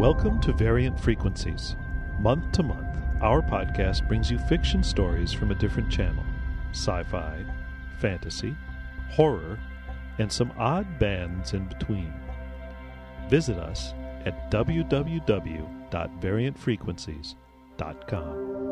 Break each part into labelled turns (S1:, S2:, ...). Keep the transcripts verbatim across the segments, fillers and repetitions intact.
S1: Welcome to Variant Frequencies. Month to month, our podcast brings you fiction stories from a different channel. Sci-fi, fantasy, horror, and some odd bands in between. Visit us at w w w dot variant frequencies dot com.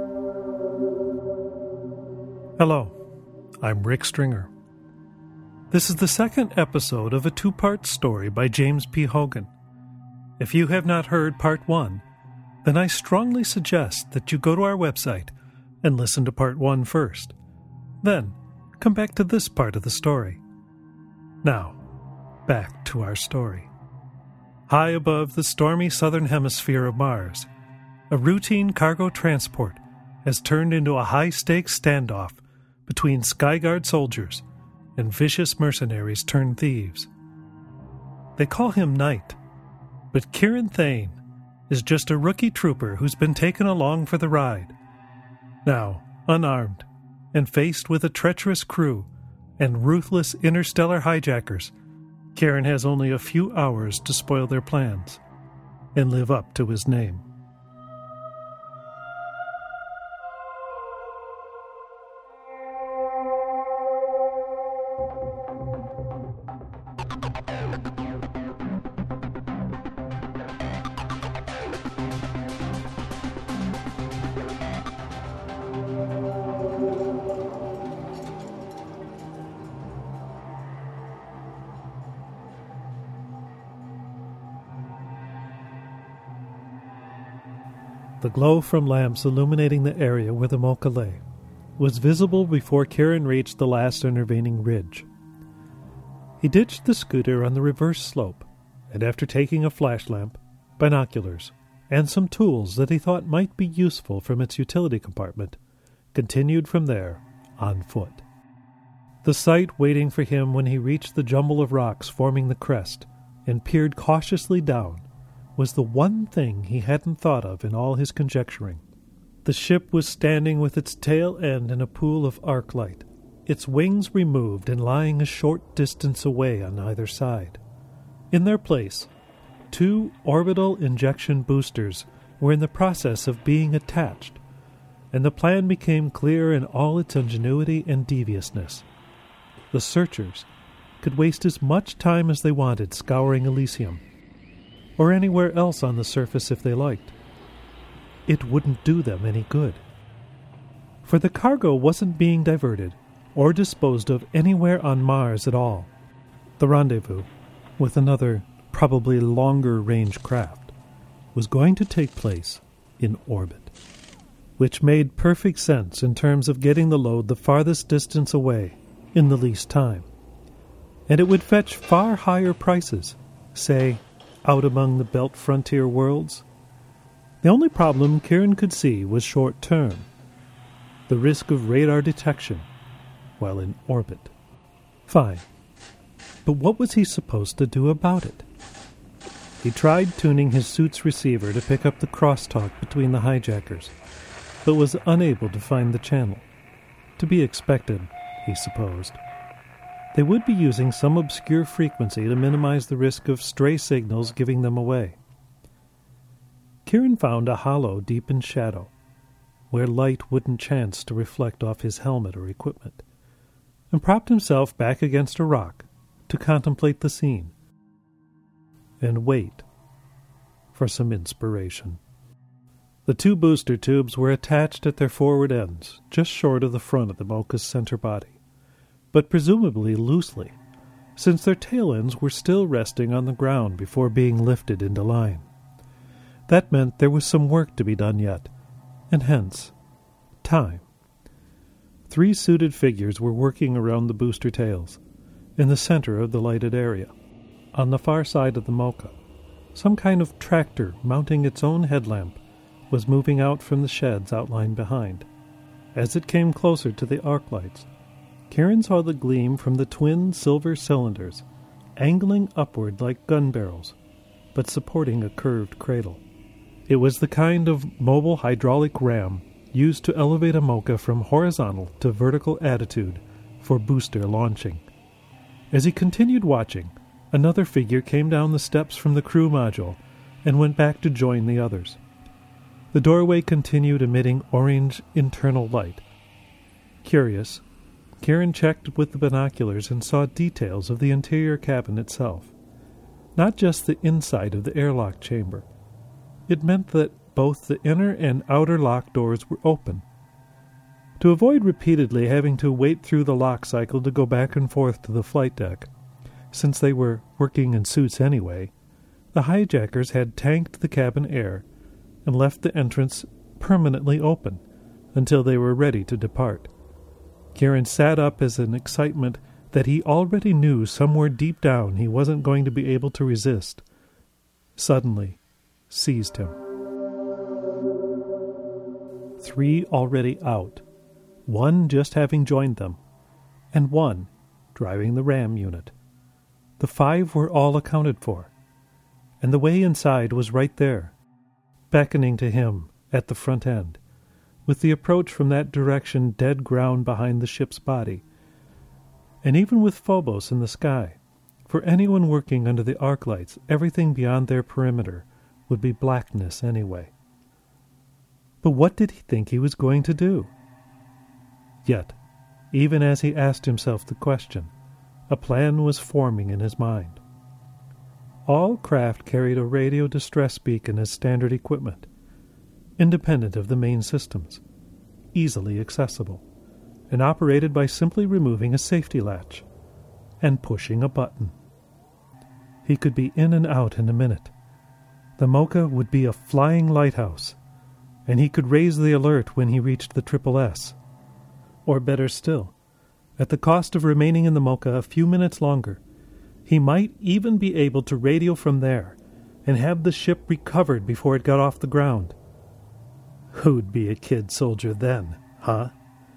S2: Hello, I'm Rick Stringer. This is the second episode of a two-part story by James P. Hogan. If you have not heard part one, then I strongly suggest that you go to our website and listen to part one first. Then, come back to this part of the story. Now, back to our story. High above the stormy southern hemisphere of Mars, a routine cargo transport has turned into a high-stakes standoff between Skyguard soldiers and vicious mercenaries turned thieves. They call him Knight, but Kieran Thane is just a rookie trooper who's been taken along for the ride. Now, unarmed and faced with a treacherous crew and ruthless interstellar hijackers, Kieran has only a few hours to spoil their plans and live up to his name. The glow from lamps illuminating the area where the Mocha lay was visible before Kieran reached the last intervening ridge. He ditched the scooter on the reverse slope, and after taking a flash lamp, binoculars, and some tools that he thought might be useful from its utility compartment, continued from there on foot. The sight waiting for him when he reached the jumble of rocks forming the crest and peered cautiously down was the one thing he hadn't thought of in all his conjecturing. The ship was standing with its tail end in a pool of arc light, its wings removed and lying a short distance away on either side. In their place, two orbital injection boosters were in the process of being attached, and the plan became clear in all its ingenuity and deviousness. The searchers could waste as much time as they wanted scouring Elysium, or anywhere else on the surface if they liked. It wouldn't do them any good. For the cargo wasn't being diverted or disposed of anywhere on Mars at all. The rendezvous, with another, probably longer-range craft, was going to take place in orbit, which made perfect sense in terms of getting the load the farthest distance away in the least time. And it would fetch far higher prices, say, out among the Belt Frontier worlds. The only problem Kieran could see was short-term, the risk of radar detection while in orbit. Fine, but what was he supposed to do about it? He tried tuning his suit's receiver to pick up the crosstalk between the hijackers, but was unable to find the channel. To be expected, he supposed. They would be using some obscure frequency to minimize the risk of stray signals giving them away. Kieran found a hollow deep in shadow, where light wouldn't chance to reflect off his helmet or equipment, and propped himself back against a rock to contemplate the scene and wait for some inspiration. The two booster tubes were attached at their forward ends, just short of the front of the Mocha's center body, but presumably loosely, since their tail ends were still resting on the ground before being lifted into line. That meant there was some work to be done yet, and hence, time. Three suited figures were working around the booster tails, in the center of the lighted area. On the far side of the Mocha, some kind of tractor mounting its own headlamp was moving out from the sheds outlined behind. As it came closer to the arc lights, Kieran saw the gleam from the twin silver cylinders, angling upward like gun barrels, but supporting a curved cradle. It was the kind of mobile hydraulic ram used to elevate a Mocha from horizontal to vertical attitude for booster launching. As he continued watching, another figure came down the steps from the crew module and went back to join the others. The doorway continued emitting orange internal light. Curious, Kieran checked with the binoculars and saw details of the interior cabin itself, not just the inside of the airlock chamber. It meant that both the inner and outer lock doors were open. To avoid repeatedly having to wait through the lock cycle to go back and forth to the flight deck, since they were working in suits anyway, the hijackers had tanked the cabin air and left the entrance permanently open until they were ready to depart. Kieran sat up as an excitement that he already knew somewhere deep down he wasn't going to be able to resist suddenly seized him. Three already out, one just having joined them, and one driving the RAM unit. The five were all accounted for, and the way inside was right there, beckoning to him at the front end, with the approach from that direction dead ground behind the ship's body. And even with Phobos in the sky, for anyone working under the arc lights, everything beyond their perimeter would be blackness anyway. But what did he think he was going to do? Yet, even as he asked himself the question, a plan was forming in his mind. All craft carried a radio distress beacon as standard equipment, independent of the main systems, easily accessible, and operated by simply removing a safety latch and pushing a button. He could be in and out in a minute. The Mocha would be a flying lighthouse, and he could raise the alert when he reached the Triple S. Or better still, at the cost of remaining in the Mocha a few minutes longer, he might even be able to radio from there and have the ship recovered before it got off the ground. Who'd be a kid soldier then, huh?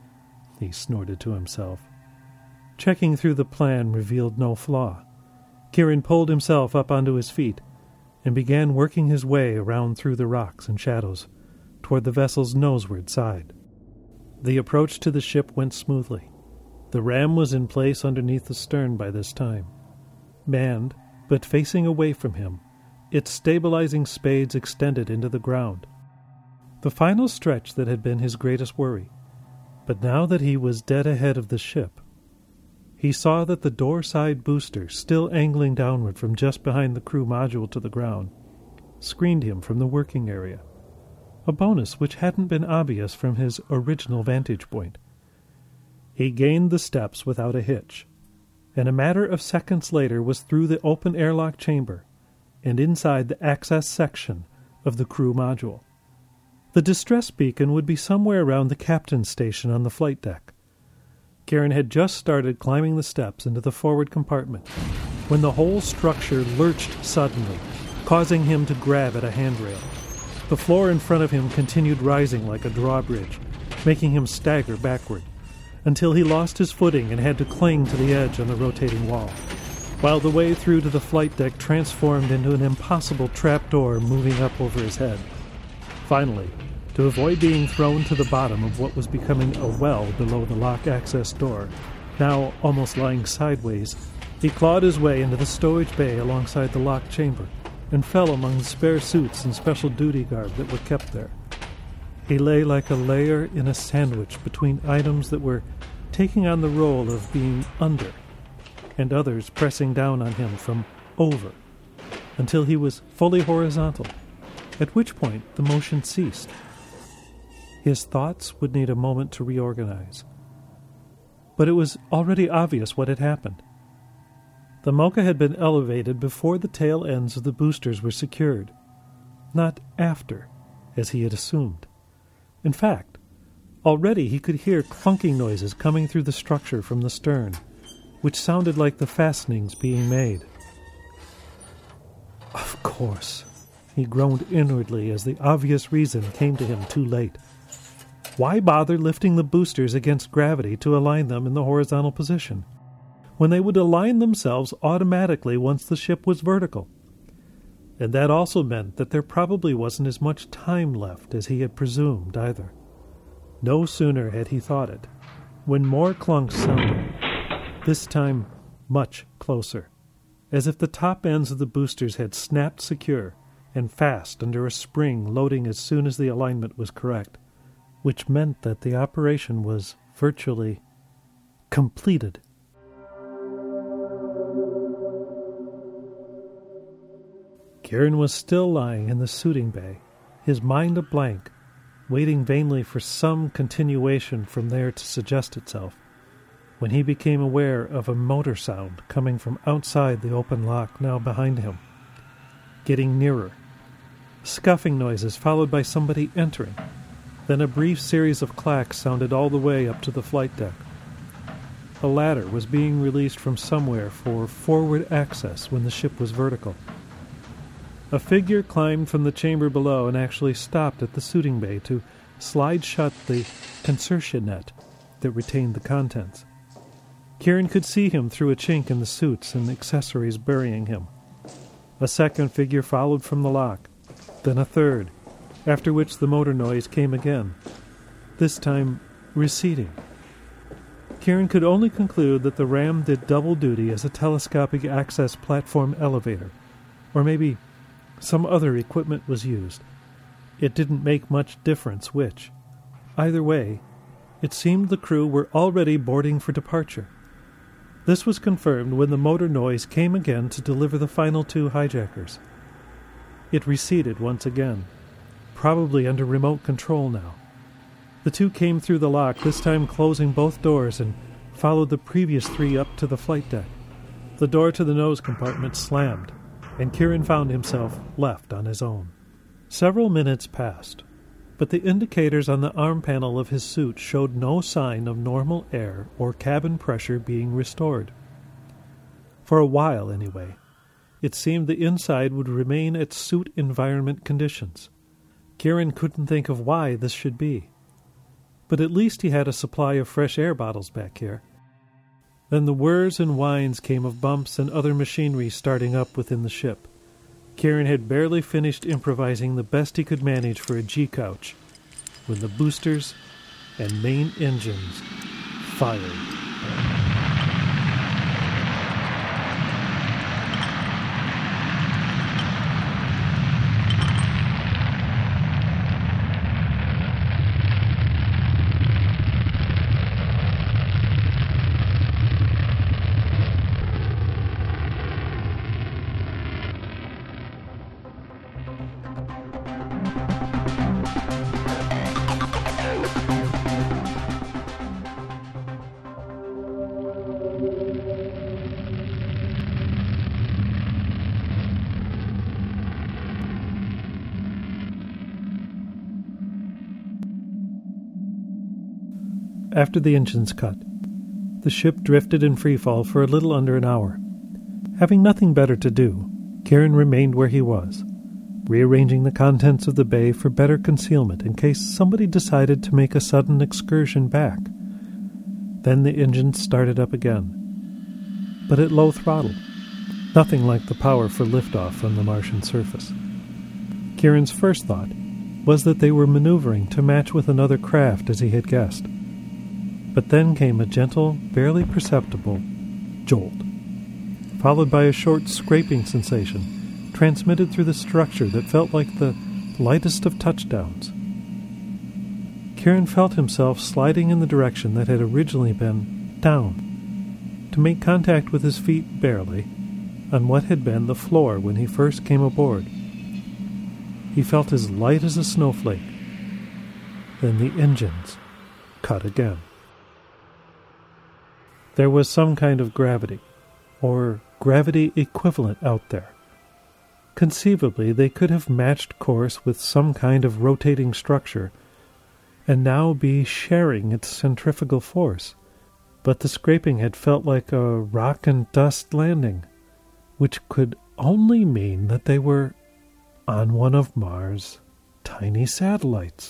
S2: He snorted to himself. Checking through the plan revealed no flaw. Kieran pulled himself up onto his feet and began working his way around through the rocks and shadows toward the vessel's noseward side. The approach to the ship went smoothly. The ram was in place underneath the stern by this time. Manned, but facing away from him, its stabilizing spades extended into the ground. The final stretch that had been his greatest worry. But now that he was dead ahead of the ship, he saw that the door side booster, still angling downward from just behind the crew module to the ground, screened him from the working area, a bonus which hadn't been obvious from his original vantage point. He gained the steps without a hitch, and a matter of seconds later was through the open airlock chamber and inside the access section of the crew module. The distress beacon would be somewhere around the captain's station on the flight deck. Kieran had just started climbing the steps into the forward compartment when the whole structure lurched suddenly, causing him to grab at a handrail. The floor in front of him continued rising like a drawbridge, making him stagger backward, until he lost his footing and had to cling to the edge on the rotating wall, while the way through to the flight deck transformed into an impossible trapdoor moving up over his head. Finally, to avoid being thrown to the bottom of what was becoming a well below the lock access door, now almost lying sideways, he clawed his way into the stowage bay alongside the locked chamber and fell among the spare suits and special duty garb that were kept there. He lay like a layer in a sandwich between items that were taking on the role of being under, and others pressing down on him from over, until he was fully horizontal, at which point the motion ceased. His thoughts would need a moment to reorganize. But it was already obvious what had happened. The Mocha had been elevated before the tail ends of the boosters were secured, not after, as he had assumed. In fact, already he could hear clunking noises coming through the structure from the stern, which sounded like the fastenings being made. Of course, he groaned inwardly as the obvious reason came to him too late. Why bother lifting the boosters against gravity to align them in the horizontal position, when they would align themselves automatically once the ship was vertical? And that also meant that there probably wasn't as much time left as he had presumed either. No sooner had he thought it, when more clunks sounded, this time much closer, as if the top ends of the boosters had snapped secure and fast under a spring loading as soon as the alignment was correct, which meant that the operation was virtually completed. Kieran was still lying in the suiting bay, his mind a blank, waiting vainly for some continuation from there to suggest itself, when he became aware of a motor sound coming from outside the open lock now behind him, getting nearer. Scuffing noises followed by somebody entering. Then a brief series of clacks sounded all the way up to the flight deck. A ladder was being released from somewhere for forward access when the ship was vertical. A figure climbed from the chamber below and actually stopped at the suiting bay to slide shut the concertia net that retained the contents. Kieran could see him through a chink in the suits and accessories burying him. A second figure followed from the lock, then a third, after which the motor noise came again, this time receding. Kieran could only conclude that the ram did double duty as a telescopic access platform elevator, or maybe some other equipment was used. It didn't make much difference which. Either way, it seemed the crew were already boarding for departure. This was confirmed when the motor noise came again to deliver the final two hijackers. It receded once again, probably under remote control now. The two came through the lock, this time closing both doors, and followed the previous three up to the flight deck. The door to the nose compartment slammed, and Kieran found himself left on his own. Several minutes passed, but the indicators on the arm panel of his suit showed no sign of normal air or cabin pressure being restored. For a while, anyway, it seemed the inside would remain at suit environment conditions. Kieran couldn't think of why this should be. But at least he had a supply of fresh air bottles back here. Then the whirs and whines came of bumps and other machinery starting up within the ship. Kieran had barely finished improvising the best he could manage for a G-couch when the boosters and main engines fired. After the engines cut, the ship drifted in freefall for a little under an hour. Having nothing better to do, Kieran remained where he was, rearranging the contents of the bay for better concealment in case somebody decided to make a sudden excursion back. Then the engines started up again, but at low throttle, nothing like the power for liftoff on the Martian surface. Kieran's first thought was that they were maneuvering to match with another craft as he had guessed. But then came a gentle, barely perceptible jolt, followed by a short scraping sensation transmitted through the structure that felt like the lightest of touchdowns. Kieran felt himself sliding in the direction that had originally been down, to make contact with his feet barely on what had been the floor when he first came aboard. He felt as light as a snowflake. Then the engines cut again. There was some kind of gravity, or gravity equivalent out there. Conceivably, they could have matched course with some kind of rotating structure, and now be sharing its centrifugal force. But the scraping had felt like a rock and dust landing, which could only mean that they were on one of Mars' tiny satellites.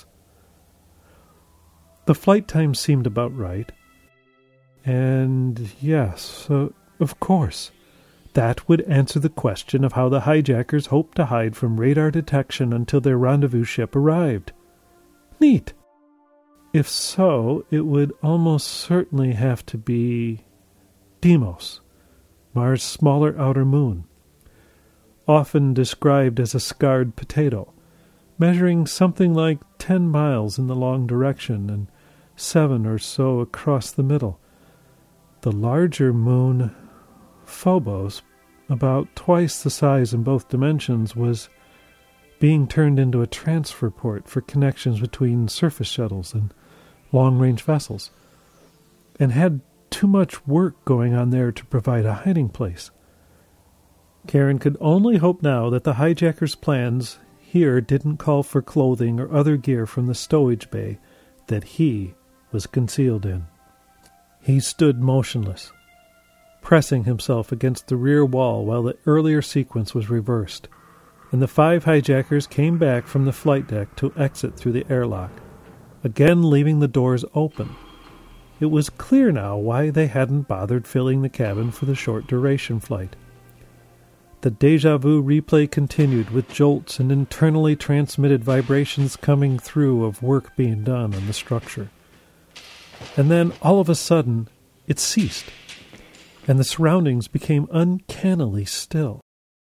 S2: The flight time seemed about right. And yes, uh, of course, that would answer the question of how the hijackers hoped to hide from radar detection until their rendezvous ship arrived. Neat. If so, it would almost certainly have to be Deimos, Mars' smaller outer moon. often described as a scarred potato, measuring something like ten miles in the long direction and seven or so across the middle. The larger moon, Phobos, about twice the size in both dimensions, was being turned into a transfer port for connections between surface shuttles and long-range vessels, and had too much work going on there to provide a hiding place. Karen could only hope now that the hijackers' plans here didn't call for clothing or other gear from the stowage bay that he was concealed in. He stood motionless, pressing himself against the rear wall while the earlier sequence was reversed, and the five hijackers came back from the flight deck to exit through the airlock, again leaving the doors open. It was clear now why they hadn't bothered filling the cabin for the short-duration flight. The déjà vu replay continued with jolts and internally transmitted vibrations coming through of work being done on the structure. And then, all of a sudden, it ceased, and the surroundings became uncannily still.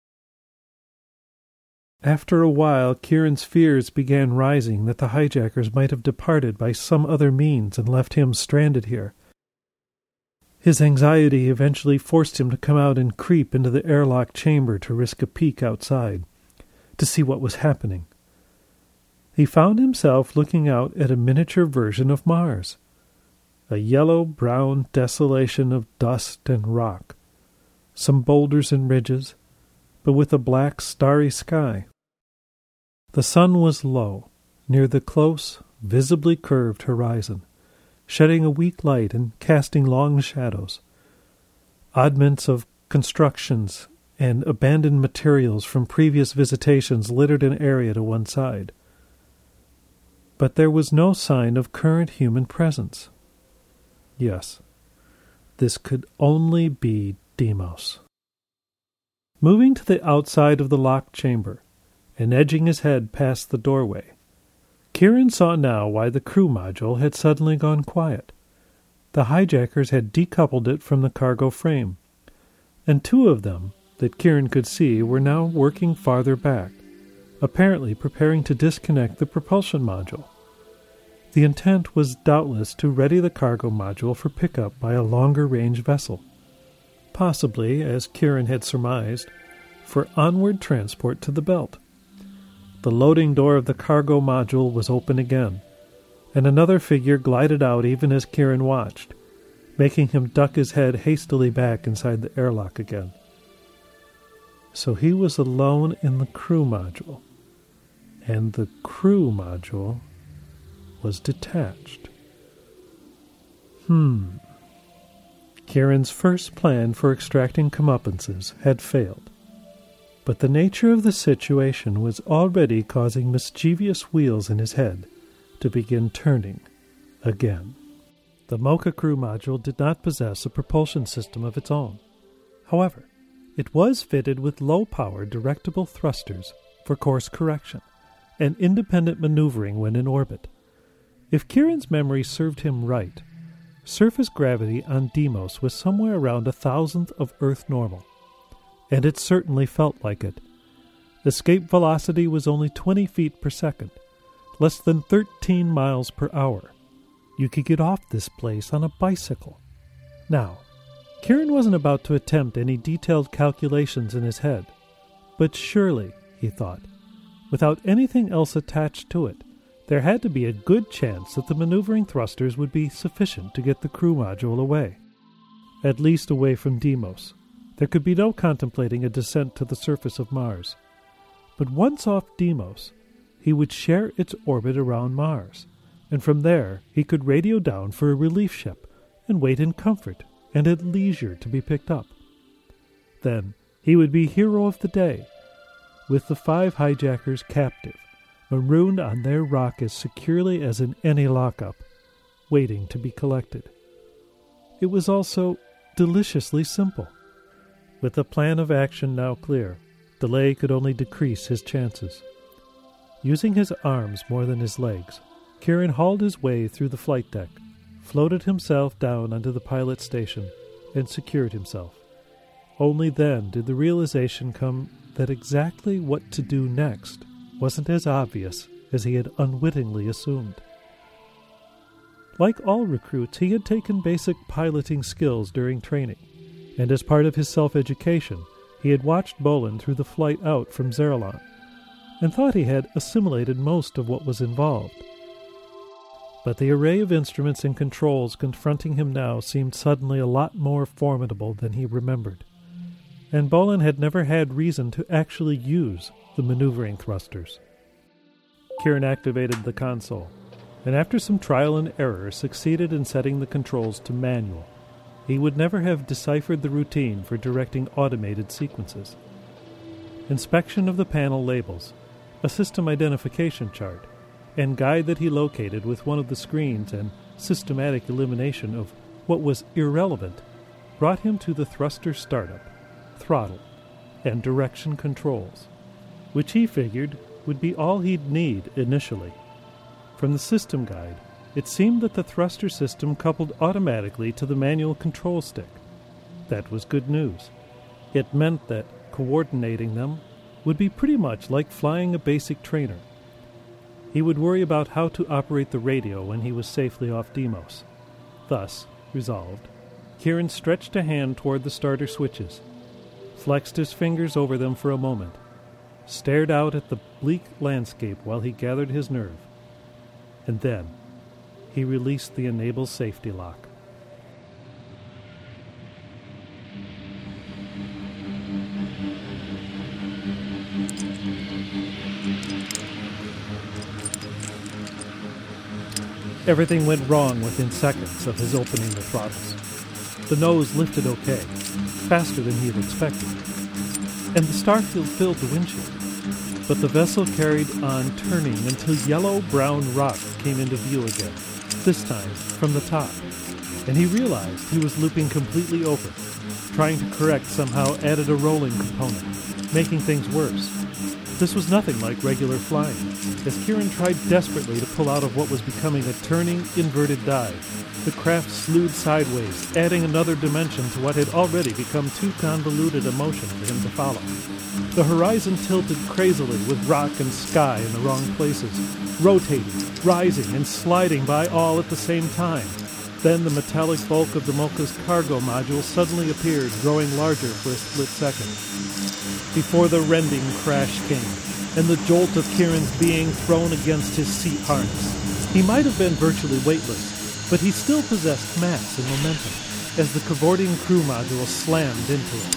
S2: After a while, Kieran's fears began rising that the hijackers might have departed by some other means and left him stranded here. His anxiety eventually forced him to come out and creep into the airlock chamber to risk a peek outside, to see what was happening. He found himself looking out at a miniature version of Mars, a yellow-brown desolation of dust and rock, some boulders and ridges, but with a black, starry sky. The sun was low, near the close, visibly curved horizon, shedding a weak light and casting long shadows. Oddments of constructions and abandoned materials from previous visitations littered an area to one side. But there was no sign of current human presence. Yes, this could only be Deimos. Moving to the outside of the locked chamber, and edging his head past the doorway, Kieran saw now why the crew module had suddenly gone quiet. The hijackers had decoupled it from the cargo frame, and two of them, that Kieran could see, were now working farther back, apparently preparing to disconnect the propulsion module. The intent was doubtless to ready the cargo module for pickup by a longer-range vessel, possibly, as Kieran had surmised, for onward transport to the belt. The loading door of the cargo module was open again, and another figure glided out even as Kieran watched, making him duck his head hastily back inside the airlock again. So he was alone in the crew module, and the crew module was detached. Hmm. Kieran's first plan for extracting comeuppances had failed, but the nature of the situation was already causing mischievous wheels in his head to begin turning again. The Mocha crew module did not possess a propulsion system of its own. However, it was fitted with low-power directable thrusters for course correction and independent maneuvering when in orbit. If Kieran's memory served him right, surface gravity on Deimos was somewhere around a thousandth of Earth normal, and it certainly felt like it. Escape velocity was only twenty feet per second, less than thirteen miles per hour. You could get off this place on a bicycle. Now, Kieran wasn't about to attempt any detailed calculations in his head, but surely, he thought, without anything else attached to it, there had to be a good chance that the maneuvering thrusters would be sufficient to get the crew module away. At least away from Deimos. There could be no contemplating a descent to the surface of Mars. But once off Deimos, he would share its orbit around Mars, and from there he could radio down for a relief ship and wait in comfort and at leisure to be picked up. Then he would be hero of the day, with the five hijackers captive, marooned on their rock as securely as in any lockup, waiting to be collected. It was also deliciously simple. With the plan of action now clear, delay could only decrease his chances. Using his arms more than his legs, Kieran hauled his way through the flight deck, floated himself down onto the pilot station, and secured himself. Only then did the realization come that exactly what to do next wasn't as obvious as he had unwittingly assumed. Like all recruits, he had taken basic piloting skills during training, and as part of his self-education, he had watched Bolin through the flight out from Zerlon, and thought he had assimilated most of what was involved. But the array of instruments and controls confronting him now seemed suddenly a lot more formidable than he remembered, and Bolin had never had reason to actually use the maneuvering thrusters. Kieran activated the console, and after some trial and error succeeded in setting the controls to manual. He would never have deciphered the routine for directing automated sequences. Inspection of the panel labels, a system identification chart, and guide that he located with one of the screens and systematic elimination of what was irrelevant brought him to the thruster startup, throttle, and direction controls, which he figured would be all he'd need initially. From the system guide, it seemed that the thruster system coupled automatically to the manual control stick. That was good news. It meant that coordinating them would be pretty much like flying a basic trainer. He would worry about how to operate the radio when he was safely off Deimos. Thus, resolved, Kieran stretched a hand toward the starter switches, flexed his fingers over them for a moment, stared out at the bleak landscape while he gathered his nerve, and then he released the enable safety lock. Everything went wrong within seconds of his opening the throttles. The nose lifted okay, faster than he had expected, and the starfield filled the windshield. But the vessel carried on turning until yellow-brown rock came into view again, this time from the top, and he realized he was looping completely over. Trying to correct somehow added a rolling component, making things worse. This was nothing like regular flying, as Kieran tried desperately to pull out of what was becoming a turning, inverted dive. The craft slewed sideways, adding another dimension to what had already become too convoluted a motion for him to follow. The horizon tilted crazily with rock and sky in the wrong places, rotating, rising, and sliding by all at the same time. Then the metallic bulk of the Mocha's cargo module suddenly appeared, growing larger for a split second. Before the rending crash came, and the jolt of Kieran's being thrown against his seat harness. He might have been virtually weightless, but he still possessed mass and momentum, as the cavorting crew module slammed into it.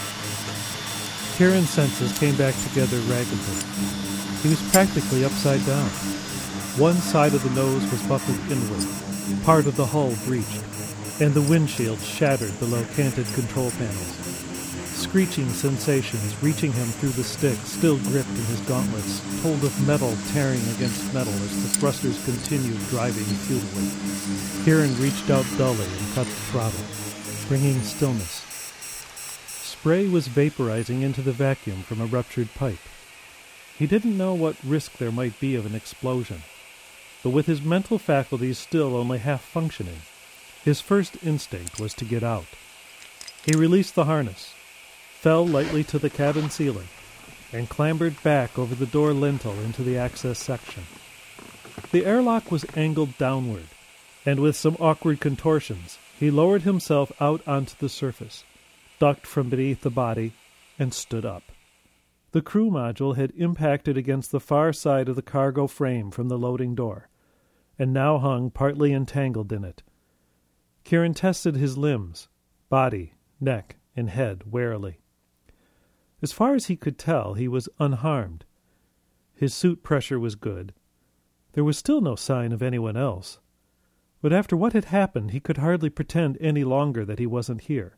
S2: Kieran's senses came back together raggedly. He was practically upside down. One side of the nose was buckled inward, part of the hull breached, and the windshield shattered below canted control panels. Screeching sensations reaching him through the stick, still gripped in his gauntlets, told of metal tearing against metal as the thrusters continued driving futilely. Kieran reached out dully and cut the throttle, bringing stillness. Spray was vaporizing into the vacuum from a ruptured pipe. He didn't know what risk there might be of an explosion, but with his mental faculties still only half functioning, his first instinct was to get out. He released the harness, fell lightly to the cabin ceiling, and clambered back over the door lintel into the access section. The airlock was angled downward, and with some awkward contortions, he lowered himself out onto the surface, ducked from beneath the body, and stood up. The crew module had impacted against the far side of the cargo frame from the loading door, and now hung partly entangled in it. Kieran tested his limbs, body, neck, and head warily. As far as he could tell, he was unharmed. His suit pressure was good. There was still no sign of anyone else. But after what had happened, he could hardly pretend any longer that he wasn't here.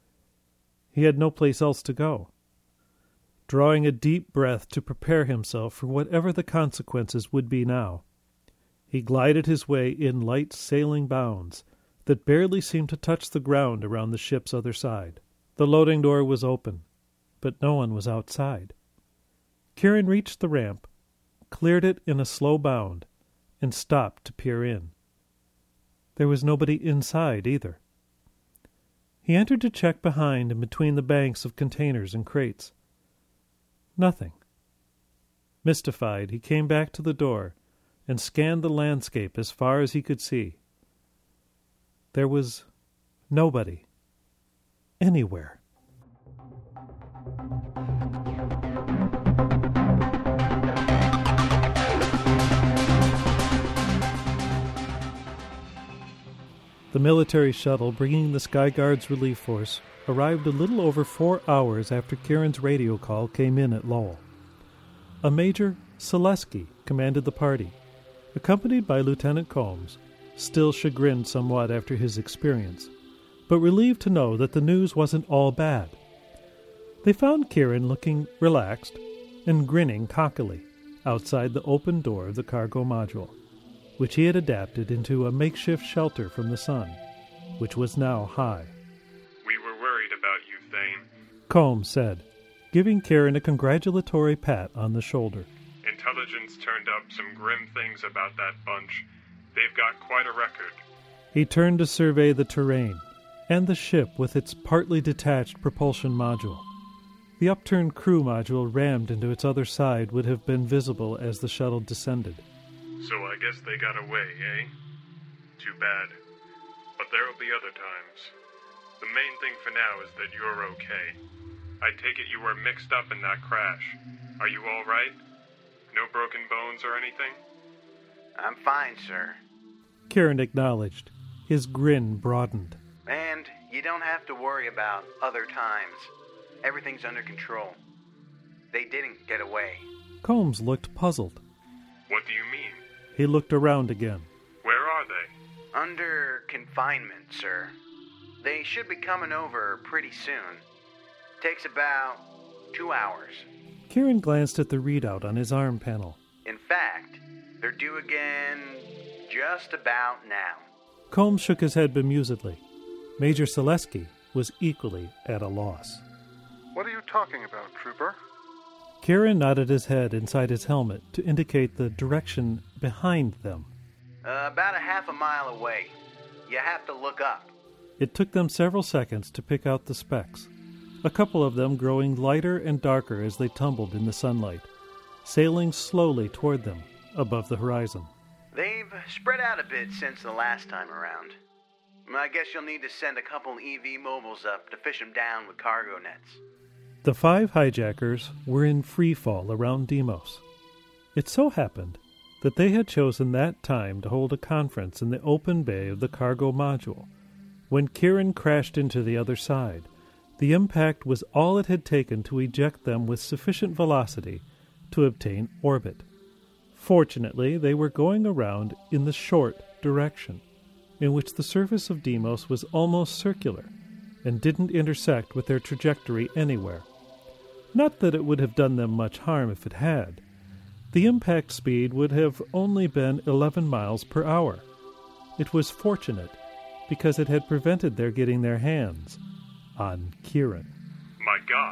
S2: He had no place else to go. Drawing a deep breath to prepare himself for whatever the consequences would be now, he glided his way in light sailing bounds that barely seemed to touch the ground around the ship's other side. The loading door was open, but no one was outside. Kieran reached the ramp, cleared it in a slow bound, and stopped to peer in. There was nobody inside either. He entered to check behind and between the banks of containers and crates. Nothing. Mystified, he came back to the door and scanned the landscape as far as he could see. There was nobody. Anywhere. The military shuttle bringing the Sky Guards relief force arrived a little over four hours after Kieran's radio call came in at Lowell. A Major Selesky commanded the party, accompanied by Lieutenant Combs, still chagrined somewhat after his experience, but relieved to know that the news wasn't all bad. They found Kieran looking relaxed and grinning cockily outside the open door of the cargo module, which he had adapted into a makeshift shelter from the sun, which was now high.
S3: We were worried about you, Thane,
S2: Combs said, giving Kieran a congratulatory pat on the shoulder.
S3: Intelligence turned up some grim things about that bunch. They've got quite a record.
S2: He turned to survey the terrain and the ship with its partly detached propulsion module. The upturned crew module rammed into its other side would have been visible as the shuttle descended.
S3: So I guess they got away, eh? Too bad. But there'll be other times. The main thing for now is that you're okay. I take it you were mixed up in that crash. Are you all right? No broken bones or anything?
S4: I'm fine, sir.
S2: Kieran acknowledged. His grin broadened.
S4: And you don't have to worry about other times. Everything's under control. They didn't get away.
S2: Combs looked puzzled.
S3: What do you mean?
S2: He looked around again.
S3: Where are they?
S4: Under confinement, sir. They should be coming over pretty soon. Takes about two hours.
S2: Kieran glanced at the readout on his arm panel.
S4: In fact, they're due again just about now.
S2: Combs shook his head bemusedly. Major Selesky was equally at a loss.
S5: What are you talking about, Trooper?
S2: Kieran nodded his head inside his helmet to indicate the direction behind them.
S4: Uh, about a half a mile away. You have to look up.
S2: It took them several seconds to pick out the specks, a couple of them growing lighter and darker as they tumbled in the sunlight, sailing slowly toward them above the horizon.
S4: They've spread out a bit since the last time around. I guess you'll need to send a couple E V mobiles up to fish them down with cargo nets.
S2: The five hijackers were in free fall around Deimos. It so happened that they had chosen that time to hold a conference in the open bay of the cargo module. When Kieran crashed into the other side, the impact was all it had taken to eject them with sufficient velocity to obtain orbit. Fortunately, they were going around in the short direction, in which the surface of Deimos was almost circular and didn't intersect with their trajectory anywhere. Not that it would have done them much harm if it had. The impact speed would have only been eleven miles per hour. It was fortunate because it had prevented their getting their hands on Kieran.
S3: My God.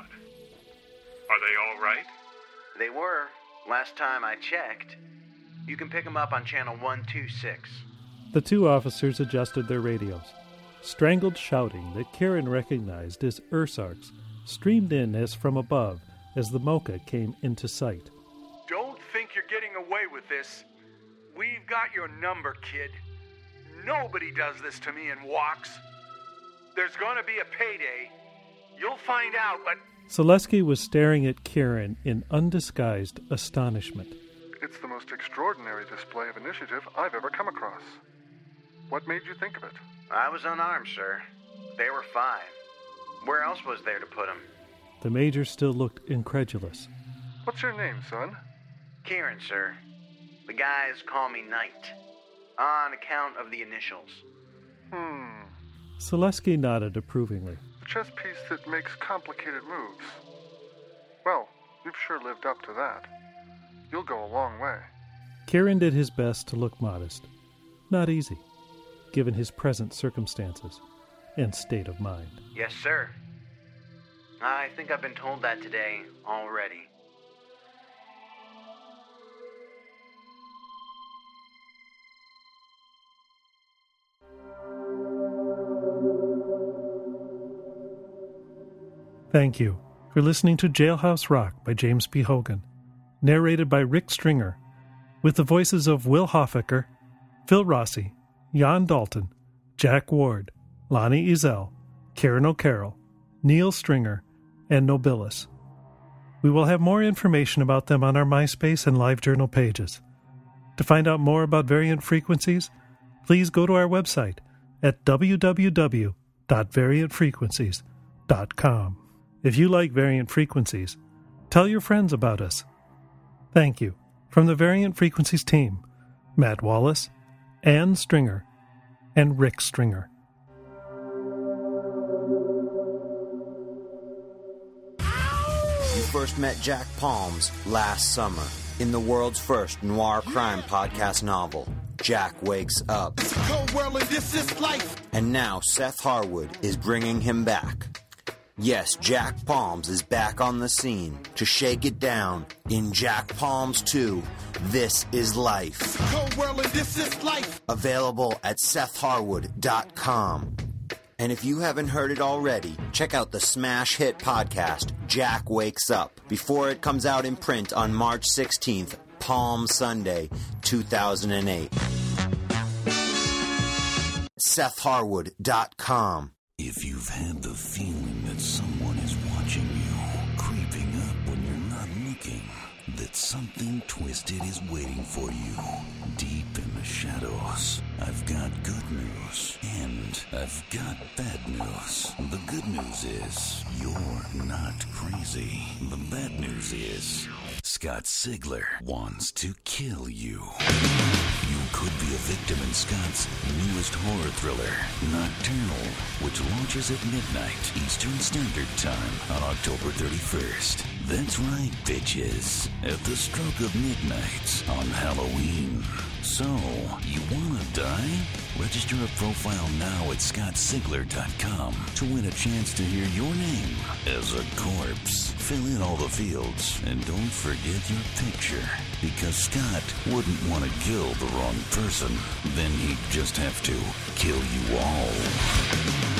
S3: Are they all right?
S4: They were, last time I checked. You can pick them up on channel one two six.
S2: The two officers adjusted their radios. Strangled shouting that Kieran recognized as Ursark's streamed in as from above as the Mocha came into sight.
S6: Don't think you're getting away with this. We've got your number, kid. Nobody does this to me in walks. There's gonna be a payday. You'll find out, but...
S2: Selesky was staring at Kieran in undisguised astonishment.
S5: It's the most extraordinary display of initiative I've ever come across. What made you think of it?
S4: I was unarmed, sir. They were five. Where else was there to put them?
S2: The Major still looked incredulous.
S5: What's your name, son?
S4: Kieran, sir. The guys call me Knight, on account of the initials.
S5: Hmm.
S2: Selesky nodded approvingly.
S5: A chess piece that makes complicated moves. Well, you've sure lived up to that. You'll go a long way.
S2: Kieran did his best to look modest. Not easy, given his present circumstances and state of mind.
S4: Yes, sir. I think I've been told that today already.
S2: Thank you for listening to Jailhouse Rock by James P. Hogan, narrated by Rick Stringer, with the voices of Will Hoffaker, Phil Rossi, Jan Dalton, Jack Ward, Lonnie Ezell, Karen O'Carroll, Neil Stringer, and Nobilis. We will have more information about them on our MySpace and LiveJournal pages. To find out more about Variant Frequencies, please go to our website at w w w dot variant frequencies dot com. If you like Variant Frequencies, tell your friends about us. Thank you. From the Variant Frequencies team, Matt Wallace, Ann Stringer, and Rick Stringer.
S7: You first met Jack Palms last summer in the world's first noir crime podcast novel, Jack Wakes Up. And now Seth Harwood is bringing him back. Yes, Jack Palms is back on the scene to shake it down in Jack Palms two, This Is Life. Available at seth harwood dot com. And if you haven't heard it already, check out the smash hit podcast, Jack Wakes Up, before it comes out in print on March sixteenth, Palm Sunday, two thousand eight. seth harwood dot com.
S8: If you've had the feeling that someone is watching you, creeping up when you're not looking, that something twisted is waiting for you deep in the shadows, I've got good news, and I've got bad news. The good news is you're not crazy. The bad news is Scott Sigler wants to kill you. You could be a victim in Scott's newest horror thriller, Nocturnal, which launches at midnight Eastern Standard Time on October thirty-first. That's right, bitches. At the stroke of midnight on Halloween. So, you wanna die? Register a profile now at scott sigler dot com to win a chance to hear your name as a corpse. Fill in all the fields and don't forget your picture, because Scott wouldn't want to kill the wrong person. Then he'd just have to kill you all.